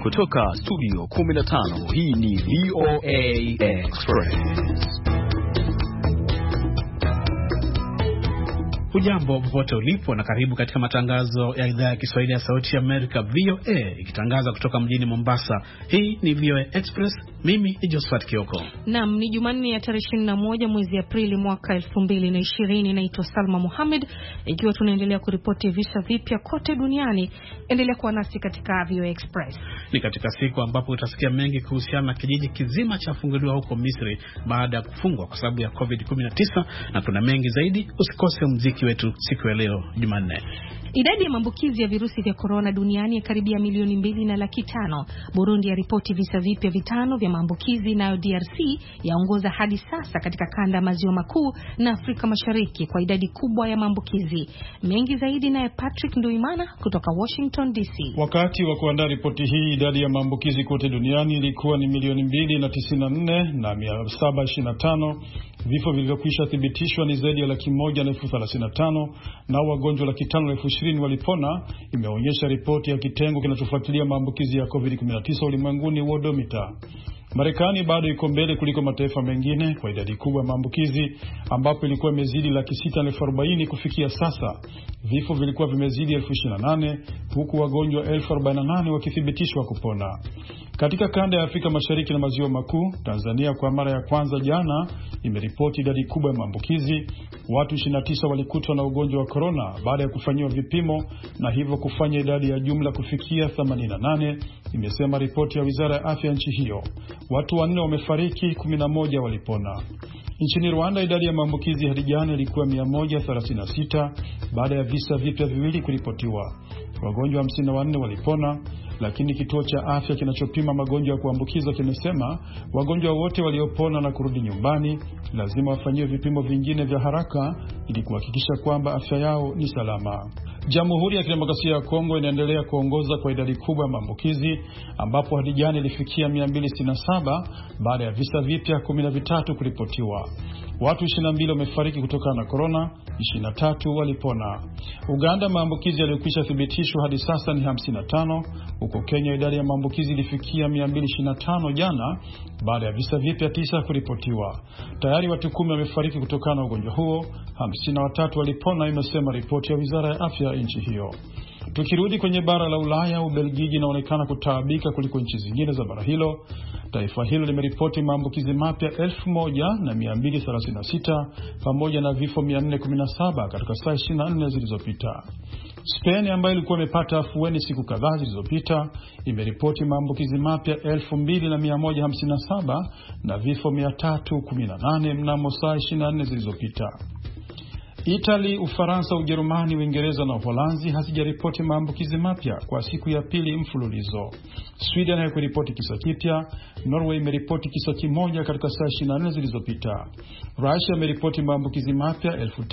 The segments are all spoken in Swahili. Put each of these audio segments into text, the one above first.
Kutoka studio 15, hii ni VOA Express. Hujambo popote ulipo na karibu katika matangazo ya idhaa ya Kiswahili ya Sauti ya Amerika VOA, ikitangaza kutoka mjini Mombasa. Hii ni VOA Express. Mimi ni Josephat Kioko. Naam, ni Jumanne ya tarehe 21 mwezi Aprili mwaka 2020. Naitwa Salma Mohamed. Ikiwa tunaendelea kuripoti visa vipya kote duniani, endelea kuwa nasi katika VOA Express. Ni katika siku ambapo utasikia mengi kuhusiana na kijiji kizima cha funguliwa huko Misri baada ya kufungwa kwa sababu ya COVID-19, na kuna mengi zaidi. Usikose muziki wetu siku ya leo Jumanne. Idadi ya maambukizi ya virusi vya corona duniani karibia milioni 2.5. Burundi ya ripoti visa vipya 5 vya maambukizi, nayo DRC yaongoza hadi sasa katika kanda ya maziwa makuu na Afrika Mashariki kwa idadi kubwa ya maambukizi. Mengi zaidi naye Patrick Nduimana kutoka Washington DC. Wakati wa kuandaa ripoti hii, idadi ya maambukizi kote duniani ilikuwa ni milioni 294 na 725. Vifo vilivyokwisha thibitishwa ni zaidi ya 135,035 na wagonjwa 520,000 walipona, imeonyesha ripoti ya kitengo kinachofuatilia maambukizi ya COVID-19 ulimwenguni, Worldometer. Marekani bado iko mbele kuliko mataifa mengine kwa idadi kubwa ya maambukizi, ambapo ilikuwa imezidi 640,000 kufikia sasa. Vifo vilikuwa vimezidi 28,000 huku wagonjwa 48,000 wakithibitishwa kupona. Katika kanda ya Afrika Mashariki na maziwa makuu, Tanzania kwa mara ya kwanza jana imeripoti idadi kubwa ya maambukizi. Watu 29 walikutwa na ugonjwa wa corona baada ya kufanyiwa vipimo, na hivyo kufanya idadi ya jumla kufikia 88, imesema ripoti ya Wizara ya Afya nchi hiyo. Watu 4 wamefariki, 11 walipona. Nchini Rwanda idadi ya maambukizi hadi jana ilikuwa 136 baada ya visa vipya 2 kuripotiwa. Wagonjwa 54 walipona, lakini kituo cha afya kinachopima magonjwa ya kuambukiza kimesema wagonjwa wote waliopona na kurudi nyumbani lazima wafanyiwe vipimo vingine vya haraka ili kuhakikisha kwamba afya yao ni salama. Jamhuri ya Kidemokrasia ya Kongo inaendelea kuongoza kwa idadi kubwa ya maambukizi, ambapo hadi jana ilifikia 267 baada ya visa vipya 13 kuripotiwa. Watu 22 wamefariki kutokana na corona, 23 walipona. Uganda maambukizi yaliyokwisha thibitishwa hadi sasa ni 55. Huko Kenya idadi ya maambukizi ilifikia 225 jana baada ya visa vipya 9 kuripotiwa. Tayari watu 10 wamefariki kutokana na ugonjwa huo, 53 walipona, imesema ripoti ya Wizara ya Afya nchi hiyo. Tukirudi kwenye bara la Ulaya, Ubelgiji inaonekana kutaabika kuliko nchi zingine za bara hilo. Taifa hilo limeripoti maambukizi mapya 1236 pamoja na vifo 417 katika saa 24 zilizopita. Spain ambayo ilikuwa imepata afueni siku kadhaa zilizopita imeripoti maambukizi mapya 2157 na vifo 318 mnamo saa 24 zilizopita. Italy, Ufaransa, Ujerumani, Uingereza na Uholanzi hazijaripoti maambukizi mapya kwa siku ya pili mfululizo. Sweden haikuripoti kisa kipya. Norway imeripoti kisa kimoja katika saa 24 zilizopita. Russia imeripoti maambukizi mapya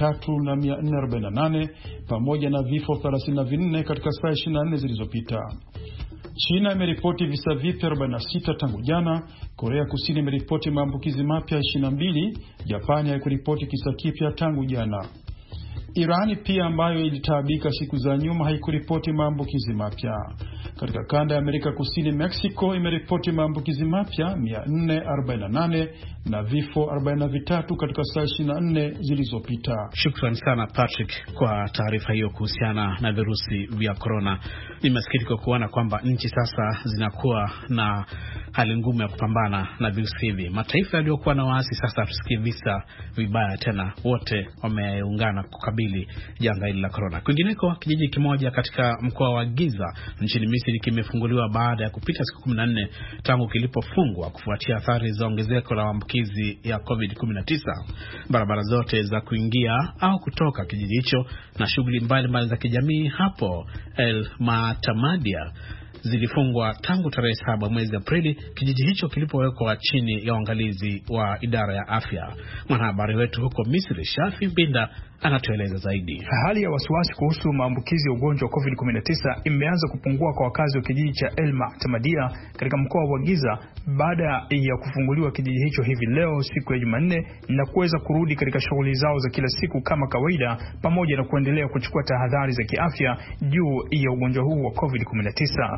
3,448 pamoja na vifo 34 katika saa 24 zilizopita. China imeripoti visa vipya 46 tangu jana. Korea Kusini imeripoti maambukizi mapya 22. Japani haikuripoti kisa kipya tangu jana. Irani pia ambayo ilitaabika siku za nyuma haikuripoti maambukizi mapya. Katika kanda ya Amerika Kusini, Mexico imeripoti maambukizi mapya 448 na vifo 43 katika saa 24 zilizopita. Shukrani sana Patrick kwa taarifa hiyo kuhusiana na virusi vya corona. Nimesikitika kuona kwamba nchi sasa zinakuwa na hali ngumu ya kupambana na virusi hivi. Mataifa yaliyokuwa na waasi sasa tusikie visa vibaya tena, wote wameungana kukabili janga hili la corona. Kwingineko, kijiji kimoja katika mkoa wa Giza nchini Misri kimefunguliwa baada ya kupita siku 14 tangu kilipofungwa kufuatia athari za ongezeko la maambukizi ya COVID-19. Barabara zote za kuingia au kutoka kijiji hicho na shughuli mbalimbali za kijamii hapo El Matamadia zilifungwa tangu tarehe 7 mwezi Aprili, kijiji hicho kilipowekwa chini ya uangalizi wa idara ya afya. Mwanahabari wetu huko Misri, Shafi Binda, anatueleza zaidi. Hali ya wasiwasi kuhusu maambukizi ya ugonjwa wa COVID-19 imeanza kupungua kwa wakazi wa kijiji cha El Matamadia katika mkoa wa Giza baada ya kufunguliwa kijiji hicho hivi leo siku ya Jumanne na kuweza kurudi katika shughuli zao za kila siku kama kawaida, pamoja na kuendelea kuchukua tahadhari za kiafya juu ya ugonjwa huu wa COVID-19.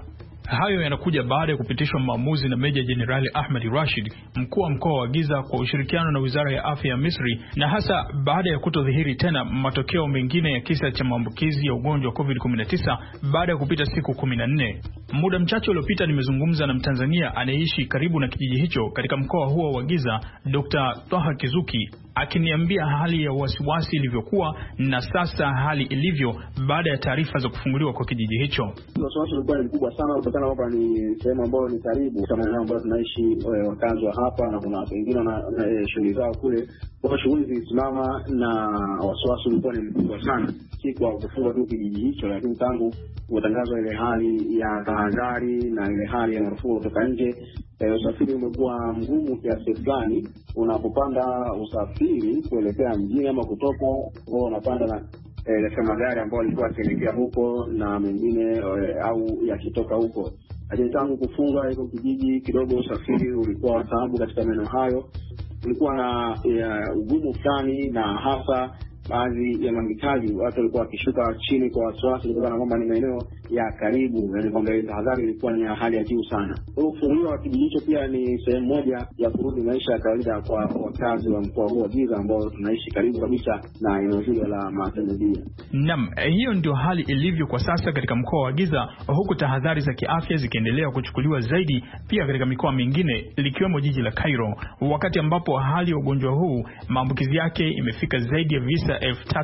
Hayo yanakuja baada ya kupitishwa maamuzi na Meja Jenerali Ahmed Rashid, mkuu wa mkoa wa Giza, kwa ushirikiano na Wizara ya Afya ya Misri, na hasa baada ya kutodhihiri tena matokeo mengine ya kisa cha maambukizi ya ugonjwa wa COVID-19 baada ya kupita siku 14. Muda mchache uliopita nimezungumza na Mtanzania anayeishi karibu na kijiji hicho katika mkoa huo wa Giza, Dr. Twaha Kizuki, akiniambia hali ya wasiwasi ilivyokuwa na sasa hali ilivyo baada ya taarifa za kufunguliwa kwa kijiji hicho. Wasiwasi ulikuwa mkubwa sana kutokana hapa ni sehemu ambayo ni karibu kama eneo ambalo tunaishi wakazi wa hapa, na kuna wengine na shughuli zao kule. Kwa shughuli zilisimama na wasiwasi ulikuwa ni mkubwa sana, si kwa kufunga tu kijiji hicho, lakini tangu kutangazwa ile hali ya tahadhari na ile hali ya marufuku kutoka nje, usafiri umekuwa mgumu kiasi fulani. Unapopanda usafiri kuelekea mjini ama kutoka, wao unapanda na katika magari ambayo yalikuwa yakielekea huko na mengine au yakitoka huko. Lakini tangu kufunga hizo kijiji kidogo, usafiri ulikuwa taabu katika maeneo hayo. Kulikuwa na ugumu fulani, na hasa baadhi ya mahitaji watu walikuwa wakishuka chini kwa wasiwasi kutokana na kwamba ni maeneo ya karibu, yani kwamba tahadhari ilikuwa ni ya hali ya juu sana. Ufunguo wa kijiji hicho pia ni sehemu moja ya kurudi maisha ya kawaida kwa wakazi wa mkoa huu wa Giza ambao tunaishi karibu kabisa na eneo hilo la Matembele. Naam, hiyo ndio hali ilivyo kwa sasa katika mkoa wa Giza, huku tahadhari za kiafya zikiendelea kuchukuliwa zaidi pia katika mikoa mingine likiwemo jiji la Cairo, wakati ambapo hali ya ugonjwa huu maambukizi yake imefika zaidi ya visa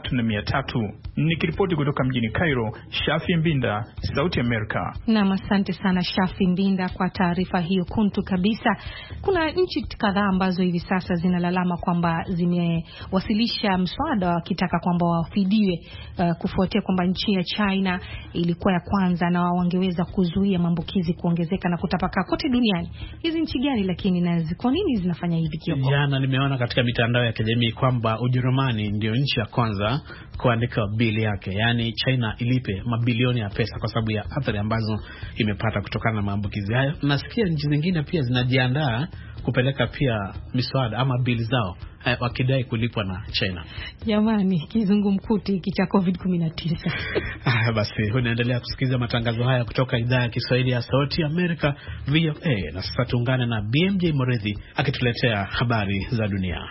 3,300. Nikiripoti kutoka mjini Cairo, Shafi Mbinda, Sauti Amerika. Na asante sana Shafi Mbinda kwa taarifa hiyo kuntu kabisa. Kuna nchi kadhaa ambazo hivi sasa zinalalama kwamba zimewasilisha mswada wakitaka kwamba wafidiwe kufuatia kwamba nchi ya China ilikuwa ya kwanza na wangeweza kuzuia maambukizi kuongezeka na kutapakaa kote duniani. Hizi nchi gani lakini na kwa nini zinafanya hivi Kioko? Jana nimeona katika mitandao ya kijamii kwamba Ujerumani ndio nchi ya kwanza kuandika bili yake, yani China ilipe mabilioni ya pesa kwa sababu ya athari ambazo imepata kutokana na maambukizi hayo. Nasikia nchi zingine pia zinajiandaa kupeleka pia miswada ama bili zao wakidai kulipwa na China. Jamani, kizungumkuti cha COVID-19. Basi unaendelea kusikiliza matangazo haya kutoka idhaa ya Kiswahili ya Sauti Amerika VOA, na sasa tuungane na BMJ Moredhi akituletea habari za dunia.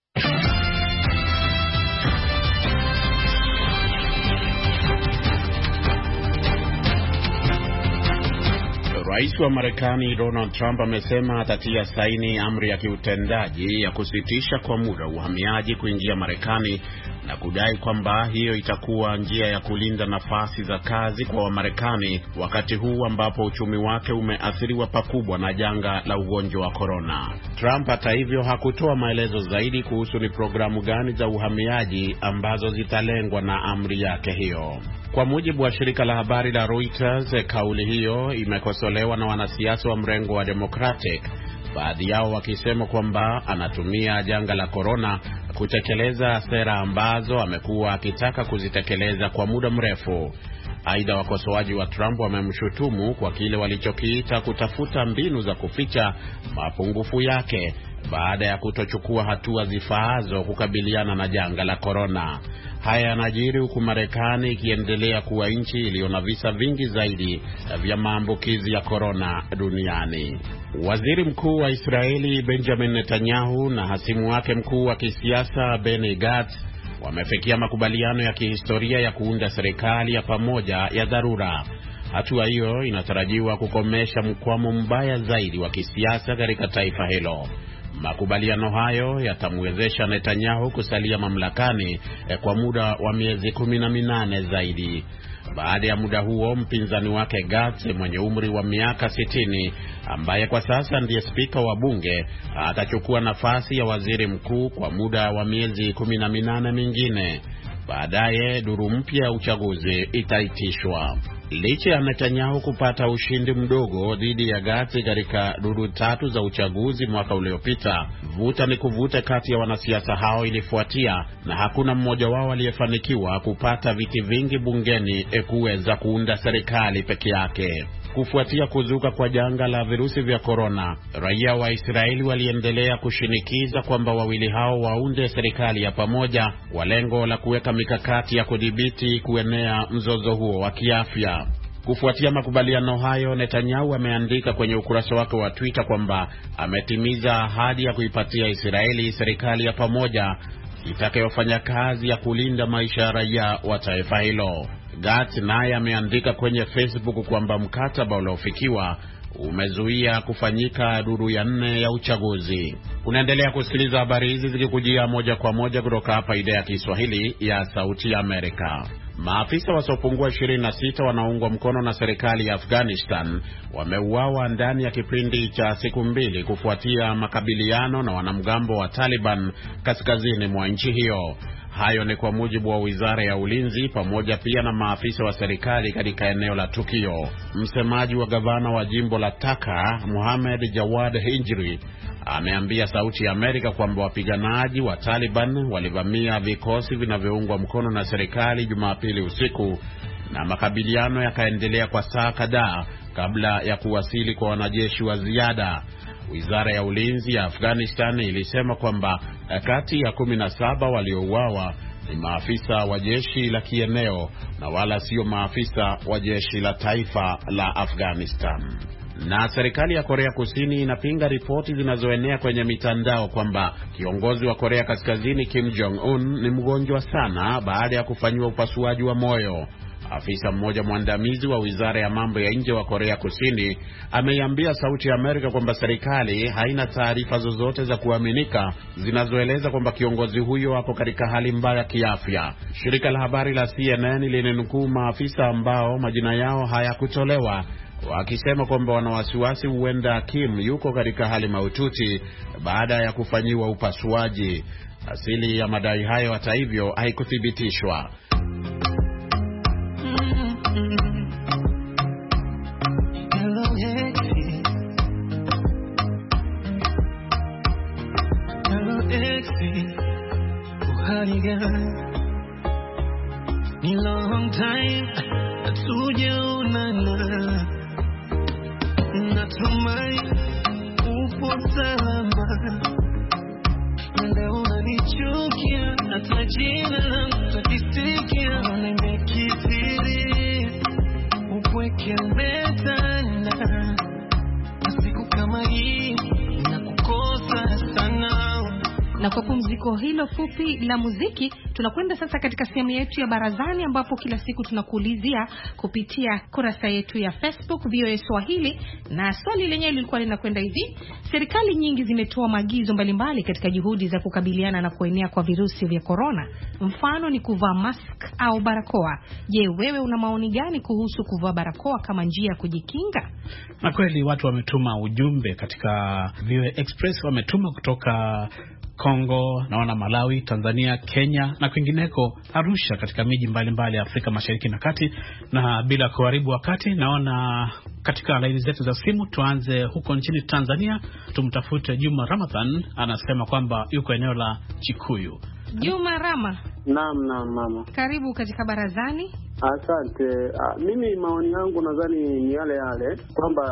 Rais wa Marekani Donald Trump amesema atatia saini amri ya kiutendaji ya kusitisha kwa muda uhamiaji kuingia Marekani na kudai kwamba hiyo itakuwa njia ya kulinda nafasi za kazi kwa Wamarekani wakati huu ambapo uchumi wake umeathiriwa pakubwa na janga la ugonjwa wa corona. Trump hata hivyo hakutoa maelezo zaidi kuhusu ni programu gani za uhamiaji ambazo zitalengwa na amri yake hiyo. Kwa mujibu wa shirika la habari la Reuters, kauli hiyo imekosolewa na wanasiasa wa mrengo wa Democratic, baadhi yao wakisema kwamba anatumia janga la corona kutekeleza sera ambazo amekuwa akitaka kuzitekeleza kwa muda mrefu. Aidha, wakosoaji wa Trump wamemshutumu kwa kile walichokiita kutafuta mbinu za kuficha mapungufu yake baada ya kutochukua hatua zifaazo kukabiliana na janga la corona. Haya yanajiri huku Marekani ikiendelea kuwa nchi iliyo na visa vingi zaidi vya maambukizi ya corona duniani. Waziri Mkuu wa Israeli Benjamin Netanyahu na hasimu wake mkuu wa kisiasa Benny Gantz wamefikia makubaliano ya kihistoria ya kuunda serikali ya pamoja ya dharura. Hatua hiyo inatarajiwa kukomesha mkwamo mbaya zaidi wa kisiasa katika taifa hilo. Makubaliano hayo yatamwezesha Netanyahu kusalia mamlakani kwa muda wa miezi 18 zaidi. Baada ya muda huo, mpinzani wake Gantz mwenye umri wa miaka 60 ambaye kwa sasa ndiye spika wa bunge atachukua nafasi ya waziri mkuu kwa muda wa miezi 18 mingine. Baadaye duru mpya ya uchaguzi itaitishwa. Licha ya Netanyahu kupata ushindi mdogo dhidi ya Gantz katika duru 3 za uchaguzi mwaka uliopita, vuta ni kuvuta kati ya wanasiasa hao ilifuatia, na hakuna mmoja wao aliyefanikiwa kupata viti vingi bungeni kuweza kuunda serikali peke yake. Kufuatia kuzuka kwa janga la virusi vya corona, raia wa Israeli waliendelea kushinikiza kwamba wawili hao waunde serikali ya pamoja kwa lengo la kuweka mikakati ya kudhibiti kuenea mzozo huo wa kiafya. Kufuatia makubaliano hayo, Netanyahu ameandika kwenye ukurasa wake wa Twitter kwamba ametimiza ahadi ya kuipatia Israeli serikali ya pamoja itakayofanya kazi ya kulinda maisha ya raia wa taifa hilo. Gantz naye ameandika kwenye Facebook kwamba mkataba uliofikiwa umezuia kufanyika duru ya 4 ya uchaguzi. Unaendelea kusikiliza habari hizi zikikujia moja kwa moja kutoka hapa idhaa ya Kiswahili ya Sauti ya Amerika. Maafisa wasiopungua 26 wanaoungwa mkono na serikali ya Afghanistan wameuawa ndani ya kipindi cha siku 2 kufuatia makabiliano na wanamgambo wa Taliban kaskazini mwa nchi hiyo. Hayo ni kwa mujibu wa Wizara ya Ulinzi pamoja pia na maafisa wa serikali katika eneo la tukio. Msemaji wa gavana wa jimbo la Taka, Mohammed Jawad Hijri, ameambia Sauti ya Amerika kwamba wapiganaji wa Taliban walivamia vikosi vinavyoungwa mkono na serikali Jumapili usiku na makabiliano yakaendelea kwa saa kadhaa kabla ya kuwasili kwa wanajeshi wa ziada. Wizara ya Ulinzi ya Afghanistan ilisema kwamba kati ya 17 waliouawa ni maafisa wa jeshi la kieneo na wala sio maafisa wa jeshi la taifa la Afghanistan. Na serikali ya Korea Kusini inapinga ripoti zinazoenea kwenye mitandao kwamba kiongozi wa Korea Kaskazini Kim Jong-un ni mgonjwa sana baada ya kufanyiwa upasuaji wa moyo. Afisa mmoja mwandamizi wa Wizara ya Mambo ya Nje wa Korea Kusini ameiambia Sauti ya Amerika kwamba serikali haina taarifa zozote za kuaminika zinazoeleza kwamba kiongozi huyo hapo katika hali mbaya kiafya. Shirika la habari la CNN lilinukuu maafisa ambao majina yao hayakutolewa wakisema kwamba wana wasiwasi huenda Kim yuko katika hali mahututi baada ya kufanyiwa upasuaji. Asili ya madai hayo hata hivyo haikuthibitishwa. Ni long time hatujaonana, natumai upo salama. Nenda unanichukia hata jina langu takisikia, nimekithiri upweke umetanda, siku kama hii nakukosa sana. Na kwa pumziko hilo fupi la muziki, tunakwenda sasa katika sehemu yetu ya barazani, ambapo kila siku tunakuulizia kupitia kurasa yetu ya Facebook VOA Swahili, na swali lenyewe lilikuwa linakwenda hivi: serikali nyingi zimetoa maagizo mbalimbali katika juhudi za kukabiliana na kuenea kwa virusi vya corona. Mfano ni kuvaa mask au barakoa. Je, wewe una maoni gani kuhusu kuvaa barakoa kama njia ya kujikinga? Na kweli watu wametuma ujumbe katika VOA Express, wametuma kutoka Kongo, naona Malawi, Tanzania, Kenya na kwingineko, Arusha, katika miji mbalimbali ya Afrika Mashariki na Kati. Na bila kuharibu wakati, naona katika laini zetu za simu tuanze huko nchini Tanzania. Tumtafute Juma Ramadhan, anasema kwamba yuko eneo la Chikuyu. Juma Rama. Naam mama. Karibu katika barazani. Asante. Mimi maoni yangu nadhani ni yale kwamba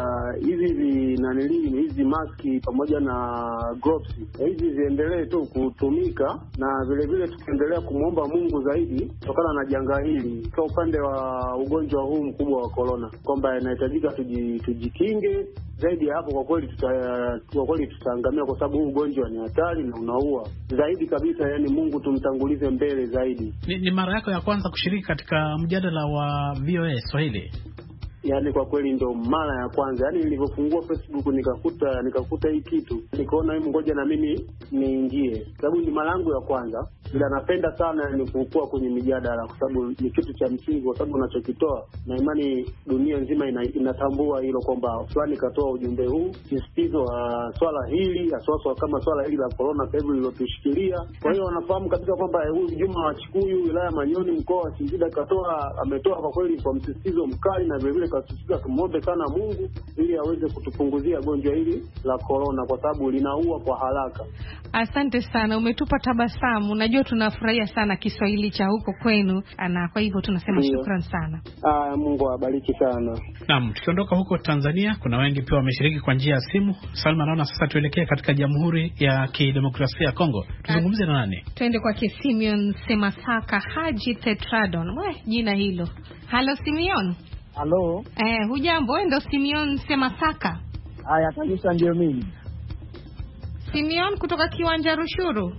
hizi maski pamoja na gloves hizi ziendelee tu kutumika, na vile vile tukiendelea kumwomba Mungu zaidi kutokana na janga hili kwa upande wa ugonjwa huu mkubwa wa corona, kwamba inahitajika tujikinge zaidi. Hapo kwa kweli tutaangamia, kwa sababu huu ugonjwa ni hatari na unaua zaidi kabisa. Yani Mungu tumtangulize mbele zaidi. Ni mara yako ya kwanza kushiriki katika mjadala wa VOA Swahili? Yani kwa kweli ndio mara ya kwanza. Yani nilipofungua Facebook nikakuta hii kitu, nikaona hebu ngoja na mimi niingie, sababu ni mara yangu ya kwanza. Ila napenda sana ni kukua kwenye mijadala, kwa sababu ni kitu cha msingi, kwa sababu unachokitoa na imani dunia nzima inatambua hilo, kwamba fulani katoa ujumbe huu, msisitizo wa swala hili, aswaswa kama swala hili la corona sasa hivi lilotushikilia. Kwa hiyo wanafahamu kabisa kwamba huyu Juma wa Chikuyu, wilaya Manyoni, mkoa wa Singida, ametoa kwa kweli kwa msisitizo mkali, na vile vile kasisitiza tumuombe sana Mungu ili aweze kutupunguzia gonjwa hili la corona, kwa sababu linaua kwa haraka. Asante sana, umetupa tabasamu. Najua tunafurahia sana Kiswahili cha huko kwenu, na kwa hivyo tunasema shukrani sana. Mungu awabariki sana. Naam, tukiondoka huko Tanzania, kuna wengi pia wameshiriki kwa njia ya simu. Salma, naona sasa tuelekee katika Jamhuri ya Kidemokrasia ya Kongo. Tuzungumze na nani? Twende kwa Simeon Semasaka Haji Tetradon. Jina hilo. Halo Simeon. Halo. Hujambo? Wewe ndo Simeon Semasaka? Haya kabisa, ndio mimi. Simeon kutoka Kiwanja Rushuru.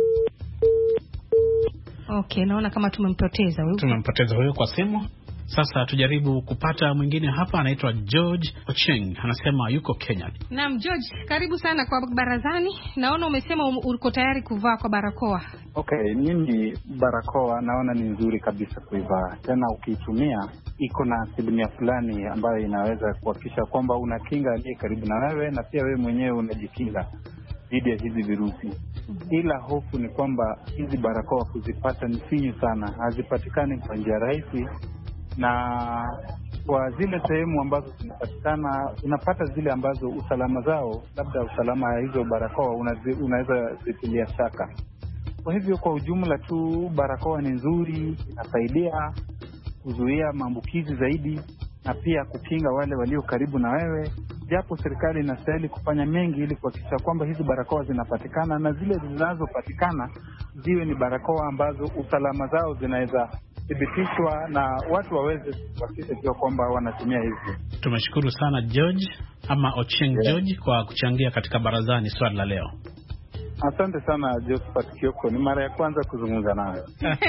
Okay, naona kama tumempoteza huyo. Tumempoteza huyo kwa simu. Sasa tujaribu kupata mwingine hapa, anaitwa George Ocheng. Anasema yuko Kenya. Naam George, karibu sana kwa barazani. Naona umesema uko tayari kuvaa kwa barakoa. Okay, mimi barakoa naona ni nzuri kabisa kuivaa. Tena ukiitumia iko na asilimia fulani ambayo inaweza kuhakikisha kwamba unakinga aliye karibu na wewe na pia wewe mwenyewe unajikinga dhidi ya hizi virusi. Ila hofu ni kwamba hizi barakoa kuzipata ni finyu sana, hazipatikani kwa njia rahisi, na kwa zile sehemu ambazo zinapatikana unapata zile ambazo usalama zao, labda usalama ya hizo barakoa unaweza zitilia shaka. Kwa hivyo kwa ujumla tu barakoa ni nzuri, inasaidia kuzuia maambukizi zaidi na pia kukinga wale walio karibu na wewe, japo serikali inastahili kufanya mengi ili kuhakikisha kwamba hizi barakoa zinapatikana, na zile zinazopatikana ziwe ni barakoa ambazo usalama zao zinaweza thibitishwa na watu waweze kuhakikisha kwamba wanatumia hizi. Tumeshukuru sana George ama Ocheng George kwa kuchangia katika barazani swali la leo. Asante sana Josephat Kioko, ni mara ya kwanza kuzungumza nawe.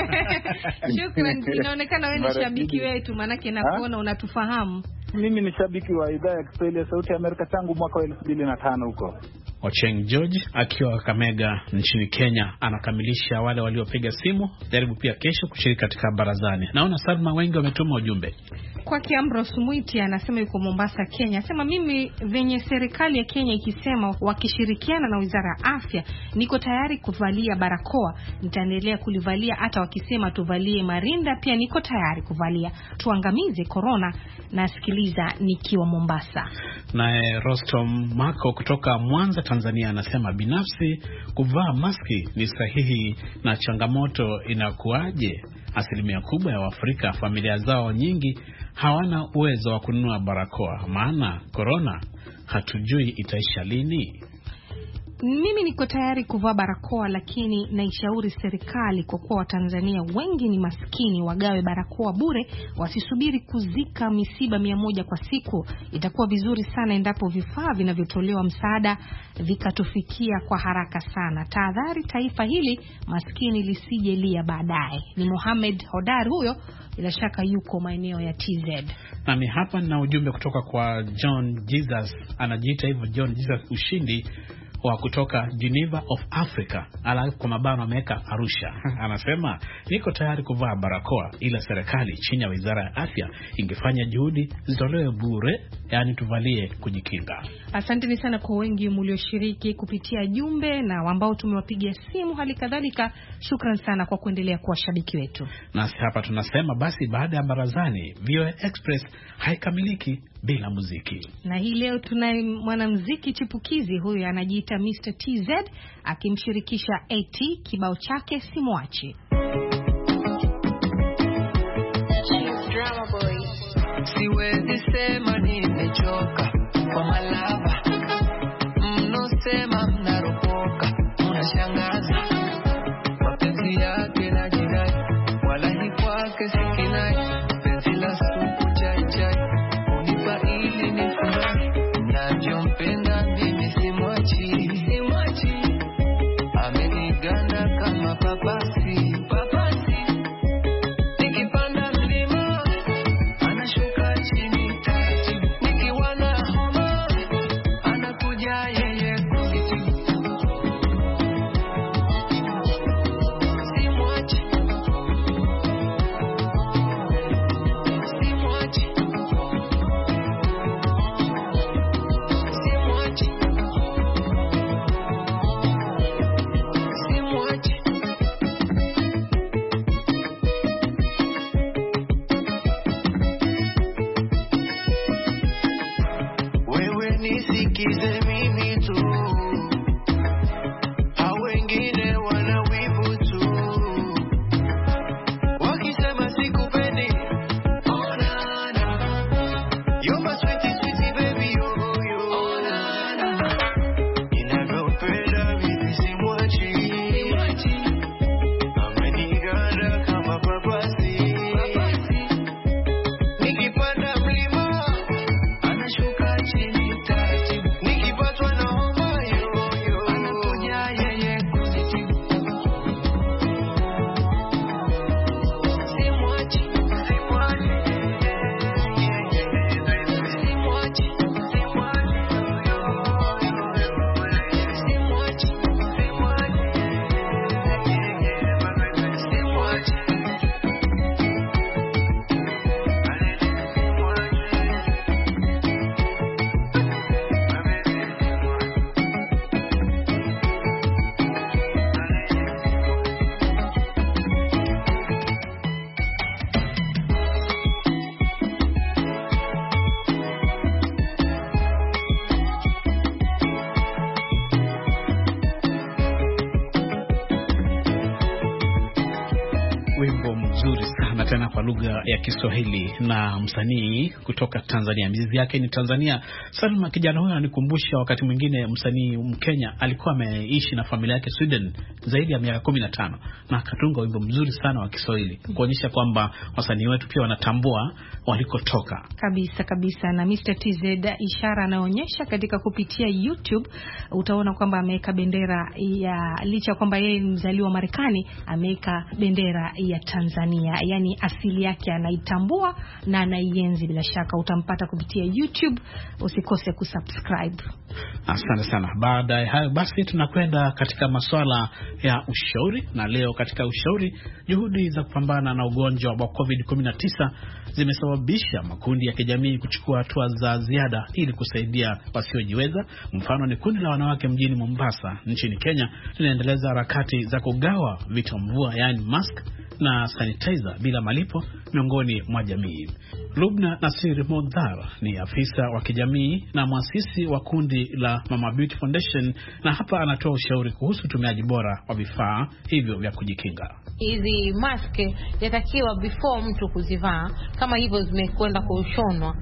Shukrani, inaonekana wewe ni shabiki wetu, manake nakuona unatufahamu. Mimi ni shabiki wa idhaa ya Kiswahili ya Sauti ya Amerika tangu mwaka wa 2005 huko. Ocheng George akiwa Kakamega nchini Kenya anakamilisha wale waliopiga simu. Jaribu pia kesho kushiriki katika barazani. Naona Salma wengi wametuma ujumbe. Kwa Kiambrose Mwiti anasema yuko Mombasa, Kenya. Anasema mimi venye serikali ya Kenya ikisema wakishirikiana na Wizara ya Afya, niko tayari kuvalia barakoa, nitaendelea kulivalia. Hata wakisema tuvalie marinda pia niko tayari kuvalia. Tuangamize corona. Nasikiliza nikiwa Mombasa. Nae Rostom Mako kutoka Mwanza, Tanzania anasema binafsi kuvaa maski ni sahihi, na changamoto inakuaje? Asilimia kubwa ya Waafrika familia zao nyingi hawana uwezo wa kununua barakoa, maana corona hatujui itaisha lini. Mimi niko tayari kuvaa barakoa, lakini naishauri serikali, kwa kuwa Watanzania wengi ni maskini, wagawe barakoa bure, wasisubiri kuzika misiba 100 kwa siku. Itakuwa vizuri sana endapo vifaa vinavyotolewa msaada vikatufikia kwa haraka sana. Tahadhari taifa hili maskini lisijelia baadaye. Ni Mohamed Hodari huyo, bila shaka yuko maeneo ya TZ. Nami hapa na ujumbe kutoka kwa John Jesus, anajiita hivyo John Jesus Ushindi wa kutoka Geneva of Africa, alafu kwa mabano ameweka Arusha. Anasema niko tayari kuvaa barakoa, ila serikali chini ya Wizara ya Afya ingefanya juhudi zitolewe bure, yani tuvalie kujikinga. Asanteni sana kwa wengi mlioshiriki kupitia jumbe na ambao tumewapigia simu, hali kadhalika shukran sana kwa kuendelea kuwa shabiki wetu. Nasi hapa tunasema basi baada ya barazani, VOA Express haikamiliki bila muziki. Na hii leo tunaye mwanamuziki chipukizi, huyu anajiita Mr. TZ akimshirikisha AT, kibao chake Simwachi. Siwezi sema nimechoka kwa malava, mnosema mnaropoka, mnashangaza mapenzi yake na jinai, wala hi kwake sikinai, penzi la supu chai chai, unipa ili nifurahi, nachompenda mimi simwachi, simwachi, ameniganda kama papasi, papasi, nikipanda mlima anashuka chini taratibu, nikiwa na homa anakuja yeye kunijibu, simwachi, simwachi, simwachi, simwachi. Wewe nisikize mimi tu, hao wengine wana wivu tu, wakisema sikupendi, oh na na, you're my sweetie sweetie baby, oh oh, oh na na, ninavyopenda mimi simwachi, simwachi, ameniganda kama papasi, papasi, nikipanda tena kwa lugha ya Kiswahili na msanii kutoka Tanzania. Mizizi yake ni Tanzania. Salma, kijana huyo anikumbusha wakati mwingine msanii Mkenya alikuwa ameishi na familia yake Sweden zaidi ya miaka 15 na akatunga wimbo mzuri sana wa Kiswahili kuonyesha kwamba wasanii wetu pia wanatambua walikotoka. Kabisa. Na Mr. TZ ishara anaonyesha katika kupitia YouTube, utaona kwamba ameweka bendera ya, licha kwamba yeye ni mzaliwa wa Marekani, ameweka bendera ya Tanzania, yani asili yake anaitambua na anaienzi. Bila shaka utampata kupitia YouTube, usikose kusubscribe. Asante sana. Baada ya hayo basi tunakwenda katika masuala ya ushauri, na leo katika ushauri, juhudi za kupambana na ugonjwa wa COVID-19 zimesababisha makundi ya kijamii kuchukua hatua za ziada ili kusaidia wasiojiweza. Mfano ni kundi la wanawake mjini Mombasa nchini Kenya linaendeleza harakati za kugawa vitu mvua, yani mask na sanitizer bila malipo miongoni mwa jamii. Lubna Nasir Modhar ni afisa wa kijamii na mwasisi wa kundi la Mama Beauty Foundation, na hapa anatoa ushauri kuhusu utumiaji bora wa vifaa hivyo vya kujikinga. Hizi mask yatakiwa before mtu kuzivaa, kama hivyo zimekwenda kushonwa,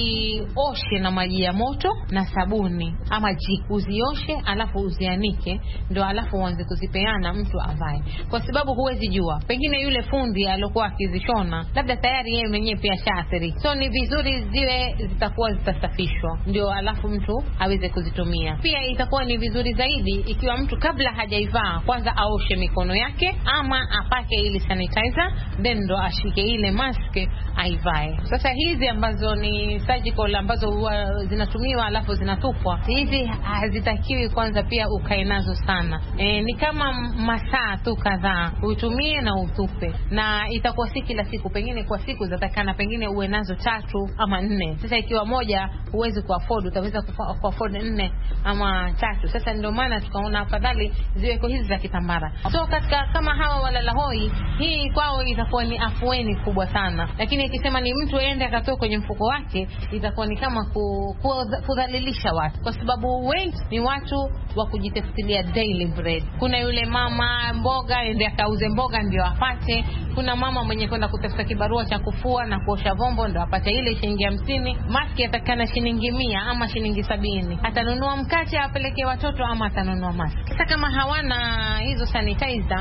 uzioshe na maji ya moto na sabuni ama jiko, uzioshe alafu uzianike, ndio alafu uanze kuzipeana mtu avae, kwa sababu huwezi jua, pengine yule fundi aliyokuwa akizishona labda tayari yeye mwenyewe pia shaathiri. So ni vizuri zitakuwa zitasafishwa ndio alafu mtu aweze kuzitumia. Pia itakuwa ni vizuri zaidi ikiwa mtu kabla hajaivaa kwanza aoshe mikono yake ama apake ile sanitizer, then ndo ashike ile mask aivae. Sasa hizi ambazo ni surgical ambazo zinatumiwa alafu zinatupwa, hizi hazitakiwi kwanza pia ukae nazo sana. Ni kama masaa tu kadhaa uitumie na utupe, na itakuwa si kila siku, pengine kwa siku zatakana pengine uwe nazo 3 ama 4. Sasa ikiwa moja huwezi kuafford, utaweza kuafford 4 ama 3. Sasa ndio maana tukaona afadhali ziweko hizi za kitambara. So katika kama hawa walala hoi, hii kwao itakuwa ni afueni kubwa sana, lakini ikisema ni mtu aende akatoa kwenye mfuko wake, itakuwa ni kama kudhalilisha watu, kwa sababu wengi ni watu wa kujitafutilia daily bread. Kuna yule mama mboga ende akauze mboga ndio apate, kuna mama mwenye kwenda kutafuta kibarua cha kufua na kuosha vyombo ndio apate ile shilingi 50. Maski atakana shilingi 100 ama shilingi 70. Atanunua mkate apeleke watoto ama atanunua maski. Sasa kama hawana hizo sanitizer,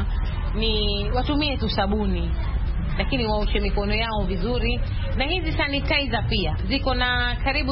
ni watumie tu sabuni, lakini waoshe mikono yao vizuri. Na hizi sanitizer pia ziko na karibu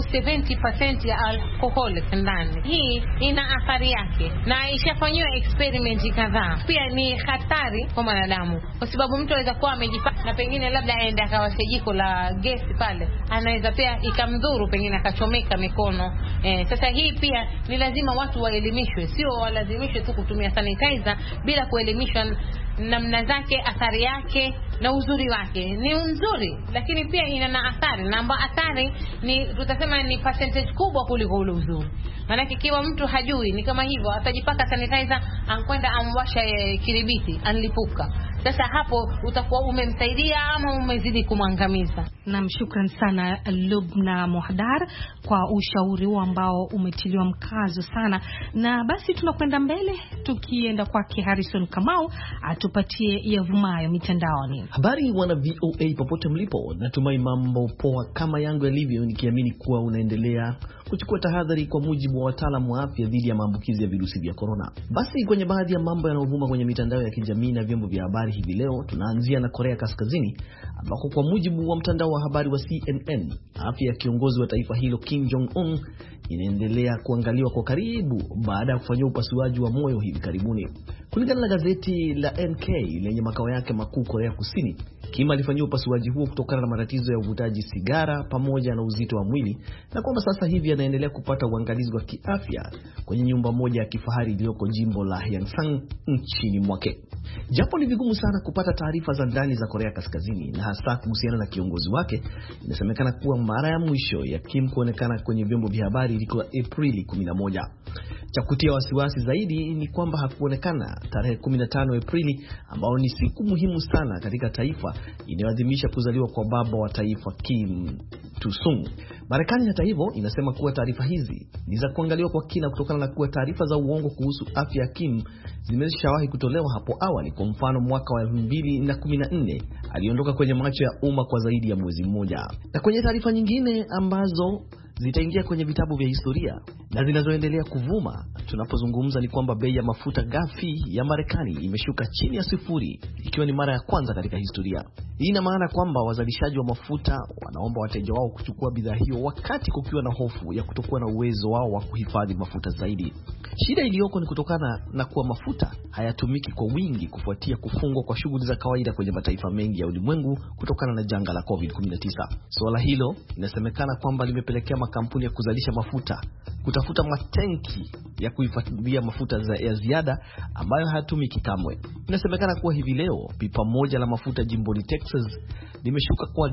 70% ya alcohol ndani. Hii ina athari yake na ishafanywa experiment kadhaa. Pia ni hatari kwa wanadamu, kwa sababu mtu anaweza kuwa amejipaka na pengine labda aende akawasha jiko la gesi pale, anaweza pia ikamdhuru, pengine akachomeka mikono. Sasa hii pia ni lazima watu waelimishwe, sio walazimishwe tu kutumia sanitizer bila kuelimishwa namna zake, athari yake na uzuri wake. Ni nzuri lakini pia ina na athari, na athari ni tutasema ni percentage kubwa kuliko ule uzuri. Maana ikiwa mtu hajui, ni kama hivyo atajipaka sanitizer ankwenda amwasha kiribiti anlipuka. Sasa hapo utakuwa umemsaidia ama umezidi kumwangamiza. Na shukran sana Lubna Mohdar kwa ushauri huu ambao umetiliwa mkazo sana. Na basi tunakwenda mbele tukienda kwake Harrison Kamau atupatie yavumayo mitandaoni. Habari wana VOA popote mlipo, natumai mambo poa kama yangu yalivyo, nikiamini kuwa unaendelea kuchukua tahadhari kwa mujibu wa wataalamu wa afya dhidi ya maambukizi ya virusi vya corona. Basi kwenye baadhi ya mambo yanayovuma kwenye mitandao ya kijamii na vyombo vya habari hivi leo, tunaanzia na Korea Kaskazini, ambako kwa mujibu wa mtandao wa habari wa CNN, afya ya kiongozi wa taifa hilo Kim Jong-un inaendelea kuangaliwa kwa karibu baada ya kufanywa upasuaji wa moyo hivi karibuni. Kulingana na gazeti la NK lenye makao yake makuu Korea Kusini, Kim alifanywa upasuaji huo kutokana na matatizo ya uvutaji sigara pamoja na uzito wa mwili, na kwamba sasa hivi anaendelea kupata uangalizi wa kiafya kwenye nyumba moja ya kifahari iliyoko jimbo la Hyeongsang nchini mwake. Japo ni vigumu sana kupata taarifa za ndani za Korea Kaskazini na hasa kuhusiana na kiongozi wake, inasemekana kuwa mara ya mwisho ya Kim kuonekana kwenye vyombo vya habari ilikuwa Aprili 11. Cha kutia wasiwasi zaidi ni kwamba hakuonekana tarehe 15 Aprili, ambao ni siku muhimu sana katika taifa inayoadhimisha kuzaliwa kwa baba wa taifa Kim Il-sung. Marekani hata hivyo inasema kuwa taarifa hizi ni za kuangaliwa kwa kina kutokana na kuwa taarifa za uongo kuhusu afya ya Kim zimeshawahi kutolewa hapo awali. Kwa mfano, mwaka wa 2014 aliondoka kwenye macho ya umma kwa zaidi ya mwezi mmoja. Na kwenye taarifa nyingine ambazo zitaingia kwenye vitabu vya historia na zinazoendelea kuvuma tunapozungumza ni kwamba bei ya mafuta ghafi ya Marekani imeshuka chini ya sifuri, ikiwa ni mara ya kwanza katika historia. Hii ina maana kwamba wazalishaji wa mafuta wanaomba wateja wao kuchukua bidhaa hiyo wakati kukiwa na hofu ya kutokuwa na uwezo wao wa kuhifadhi mafuta zaidi. Shida iliyoko ni kutokana na kuwa mafuta hayatumiki kwa wingi kufuatia kufungwa kwa shughuli za kawaida kwenye mataifa mengi ya ulimwengu kutokana na janga la COVID-19. Swala hilo inasemekana kwamba limepelekea makampuni ya kuzalisha mafuta kutafuta matenki ya kuhifadhia mafuta ya ziada ambayo hayatumiki kamwe. Inasemekana kuwa hivi leo pipa moja la mafuta jimboni Texas limeshuka kwa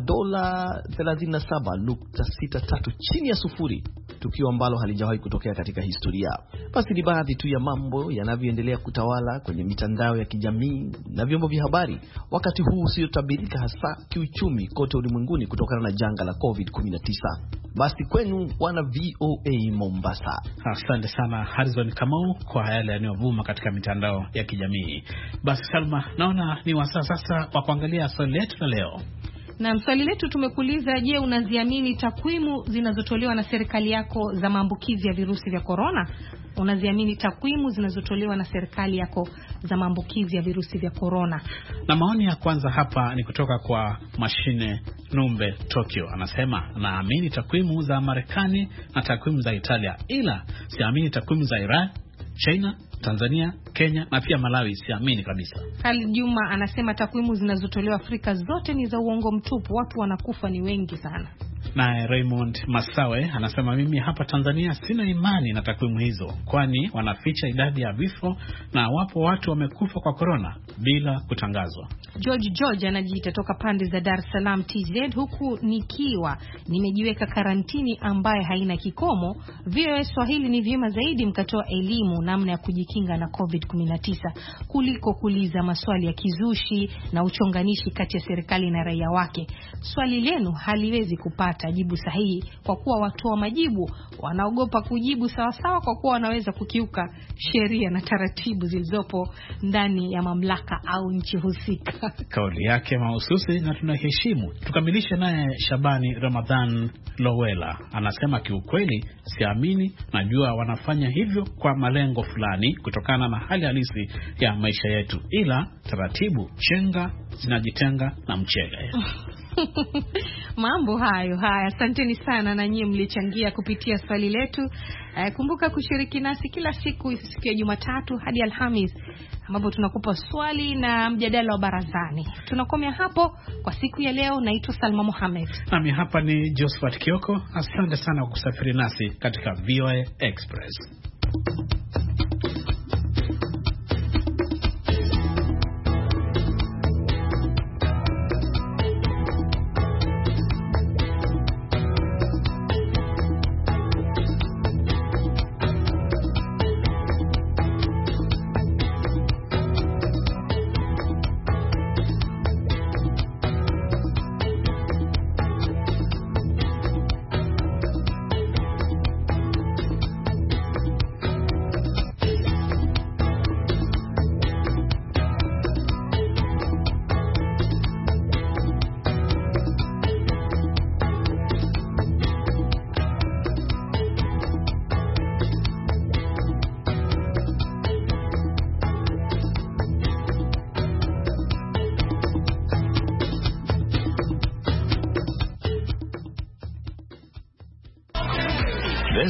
$37.63 chini ya sufuri, tukio ambalo halijawahi kutokea katika historia. Basi ni baadhi tu ya mambo yanavyoendelea kutawala kwenye mitandao ya kijamii na vyombo vya habari wakati huu usiotabirika hasa kiuchumi kote ulimwenguni kutokana na janga la COVID-19. Basi kwenu wana VOA Mombasa. Asante sana Harrison Kamau kwa yale yanayovuma katika mitandao ya kijamii. Basi Salma, naona ni wasaa sasa wa kuangalia swali letu la leo. Na swali letu tumekuuliza, je, unaziamini takwimu zinazotolewa na serikali yako za maambukizi ya virusi vya corona? Unaziamini takwimu zinazotolewa na serikali yako za maambukizi ya virusi vya corona? Na maoni ya kwanza hapa ni kutoka kwa Mashine Numbe Tokyo. Anasema, naamini takwimu za Marekani na takwimu za Italia, ila siamini takwimu za Iran, China, Tanzania, Kenya na pia Malawi, siamini kabisa. Khalid Juma anasema takwimu zinazotolewa Afrika zote ni za uongo mtupu, watu wanakufa ni wengi sana. Na Raymond Masawe anasema, mimi hapa Tanzania sina imani na takwimu hizo, kwani wanaficha idadi ya vifo na wapo watu wamekufa kwa corona bila kutangazwa. George anajiita toka pande za Dar es Salaam TZ, huku nikiwa nimejiweka karantini ambaye haina kikomo. VOA Swahili ni vyema zaidi mkatoa elimu namna ya kujikinga na COVID-19 kuliko kuuliza maswali ya kizushi na uchonganishi kati ya serikali na raia wake. Swali lenu haliwezi kupata jibu sahihi kwa kuwa watoa majibu wanaogopa kujibu sawasawa kwa kuwa wanaweza kukiuka sheria na taratibu zilizopo ndani ya mamlaka au nchi husika. Kauli yake mahususi na tunaheshimu. Tukamilishe naye Shabani Ramadhan Lowela. Anasema, kiukweli siamini, najua wanafanya hivyo kwa malengo fulani kutokana na hali halisi ya maisha yetu, ila taratibu chenga zinajitenga na mchega. Mambo hayo. Haya, asanteni sana na nyinyi mlichangia kupitia swali letu. Kumbuka kushiriki nasi kila siku ya Jumatatu hadi Alhamis ambapo tunakupa swali na mjadala wa barazani. Tunakomea hapo kwa siku ya leo. Naitwa Salma Mohamed. Nami hapa ni Josephat Kioko. Asante sana kwa kusafiri nasi katika VOA Express.